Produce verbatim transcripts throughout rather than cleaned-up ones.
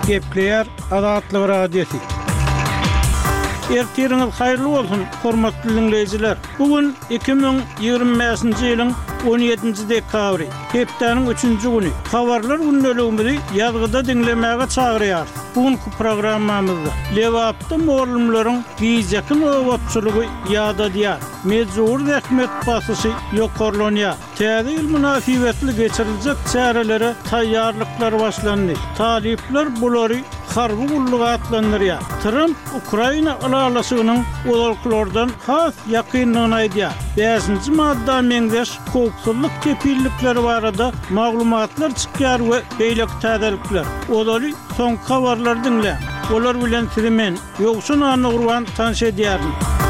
Gepleyer Azatlyk Radiosu. Ertiriniz hayırlı olsun, hormatly dinleyijiler. Bugün iki bin ýygrimiňji ýylyň on ýedinji dekabry, hepdeniň üçünji güni. Habarlar günnäligimizi ýazgyda dinlemäge çagyrýar. Bugünkü programmamyzda Lewapda moğolumlaryň giýjekyn owatçylygy ýada diýär. Mezur rehmet basysy ýokarlanýar. Täze ýyl münasibetli geçiriljek çärelere taýýarlyklar başlandy. Talipler bulary harby gulluga atlandyrýar. Trump Ukraina alalaşygynyň olalyklardan has ýakynlygyny aýdýar. beşinji madda meňzeş howpsuzlyk kepillikleri barada maglumatlar çykýar we beýlek täzelikler. Olary soň habarlar dinle. Olar bilen sizimen ýoksun any gurban tanış edýärin.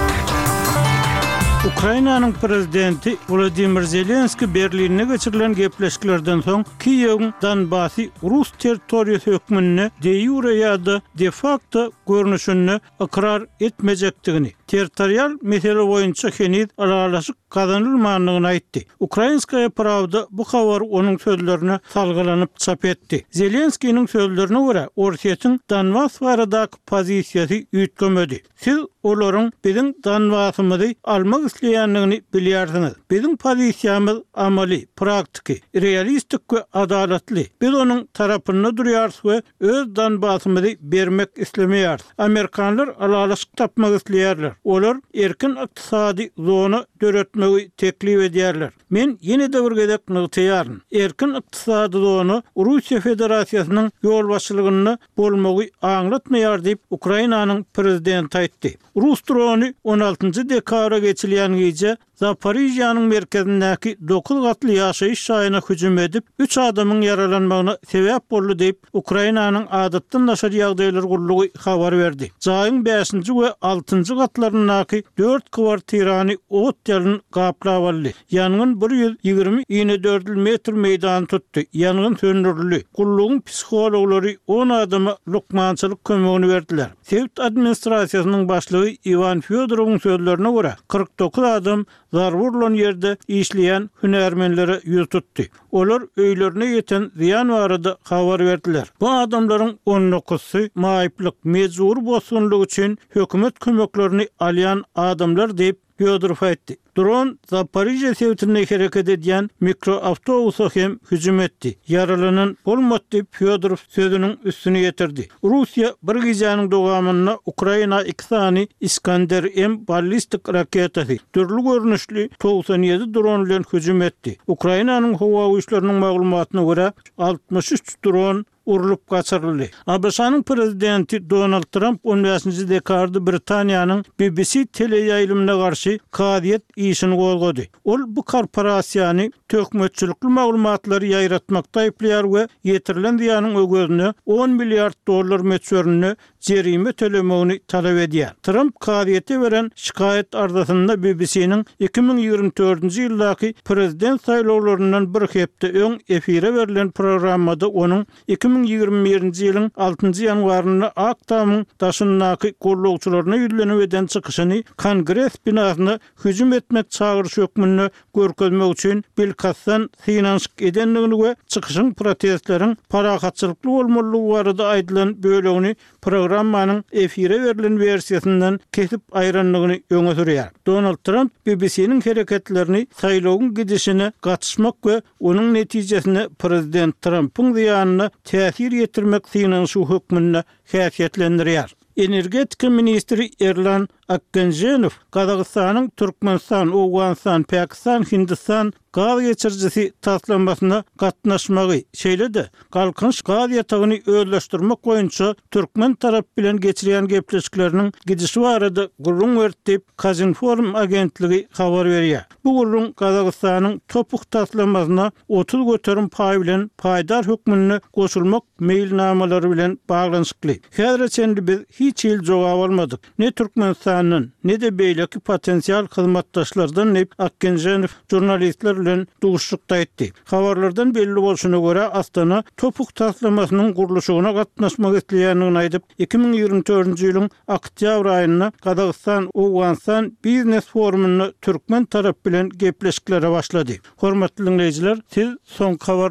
Ukrainanyň prezidenti Volodymyr Zelenski Berlinne geçirilen gepleşiklerden soň Kiýewiň Donbassy Rus territoriýasy hökmüne de jure ýa-da de facto görnüşini ikrar etmejekdigini, territorial mesele boýunça henüz aralaşyk kazanylmagyny aýtdy. Ukrainskaya Pravda bu habar onuň sözlerine salgylanyp çap etdi. Zelenskiň sözlerine görä, Orsiýatyň Donbass baradaky pozisiýasy ýetgemedi. Siz olaryň biziň Donbassymyzy almak isleýänligini bilýärsiňiz. Biziň pozisiýamyz amaly, praktiki, realistik we adalatly. Biz onuň tarapynda durýarys we öz Donbassymyzy bermek islemeýär. Amerikanlar alalaşyk tapmak isleýärler. Olar erkin ykdysady zona döretmegi teklip edýärler. Men ýene de bir gezek nyktaýaryn. Erkin ykdysady zona Russiýa Federasiýasynyň ýol başçylygyny bolmagy aňlatmaýar diýip Ukrainanyň prezidenti aýtdy. Rus drony on altynji dekabra geçilýän gece Zaporizýanyň merkezindäki dokuz gatly ýaşaýyş şaýyna hüjüm edip üç adamyň yaralanmagyna sebäp boldy diýip Ukrainanyň adatdan naşar ýagdaýlar gullugy habar berdi. Jaýyň beşinji we altynji gatlaryndaky dört kwartirany ot ýalyn gaplap aldy. Ýangyn bir ýüz ýygrimi dört metr meýdan tutdy. Ýangyn söndürildi. Gullugyň psixologlary on adama lukmançylyk kömegini berdiler. Sewt administrasiýasynyň başlygy Ivan Fyodorowyň sözlerine görä kırk dokuz adam zarurlan yerde işleyen hünermenlere yüz tuttu. Olar öýlerine yeten ziyan barada habar verdiler. Bu adamların on dokuzsy maýyplyk mezur bolsunlygy üçin hökümet kömeklerini alýan adamlar diýip Fyodorov aýtdy. Dron Zaporizýa sewtine hereket edýän mikroawtobusa hem hüjüm etdi. Yaralanan bolmady diýip Fyodorov sözüniň üstüne ýetirdi. Russiýa bir gijanyň dowamyna Ukraina iki Iskander M ballistik raketasy türlü görnüşli doksan ýedi dron bilen hüjüm etdi. Ukrainanyň howa güýçleriniň maglumatyna görä altmış üç dron urulup kaçırıldı. A B Ş'nın prezidenti Donald Trump on beşinji dekabrda Britaniýanyň B B C teleýaýlymyna garşy kadyet işini gozgady. Ol bu korporasiýany tökmetçilikli maglumatlary ýaýratmakda aýplaýar we ýetirilen ziýanyň ögözüne on milliard dollar meçörünü jerime tölemegini talap edýär. Trump kadyete beren şikaýet ardasynda B B C'niň iki bin ýygrimi dördünji ýyldaky prezident saýlawlaryndan bir hepde öň efire berilen programmada onuň iki bin ýygrimi birinji ýylyň altynjy ýanwaryna Aktamyň daşyndaky gollugçylaryna ýüzlenip eden çykyşyny Kongres binasyna hüjüm etmek çağırış hökmüne görkezmek üçin bilkassan finansyk edenligini we çykyşyň protestleriň parahatçylykly bolmalygy barada aýdylan bölegini programmanyň efire berilen versiýasyndan kesip aýranlygyny öňe sürýär. Donald Trump B B C'niň hereketlerini saýlawyň gidişine gatnaşmak we onuň netijesini prezident Trump'yň ziýanyna täsir ýetirmek finansyk hökmüne häsiýetlendirýär. Energetika ministri Erlan Akgenjenow, Kazakstanyň Türkmenistan, Owganistan, Pakistan, Hindistan gaz geçirjisi taslanmasyna gatnaşmagy şeýle-de galkynç gaz ýatagyny özleşdirmek boýunça Türkmen tarap bilen geçirýän gepleşikleriniň gidişi barada gurrun berdi, Kazinform agentligi habar berýär. Bu gurrun Kazakstanyň topuk taslanmasyna otuz göterim paý bilen paýdar hökmüne goşulmak meýilnamalary bilen baglanyşykly. Häzirçe biz hiç ýyl jogap almadyk. Ne Türkmenistanyň ne de beýleki potensial hyzmatdaşlardan ne Akgenjenow jurnalistler bilen duguşlukda etdi. Habarlardan belli bolşuna görä Astana topuk taslamasynyň guruluşyna gatnaşmak isleýänligini aýdyp iki bin ýygrimi dördünji ýylyň oktyabr aýynda Kazakystan Owganistan biznes forumuna Türkmen tarap bilen gepleşiklere başlady. Hormatly dinleyijiler, siz soň habar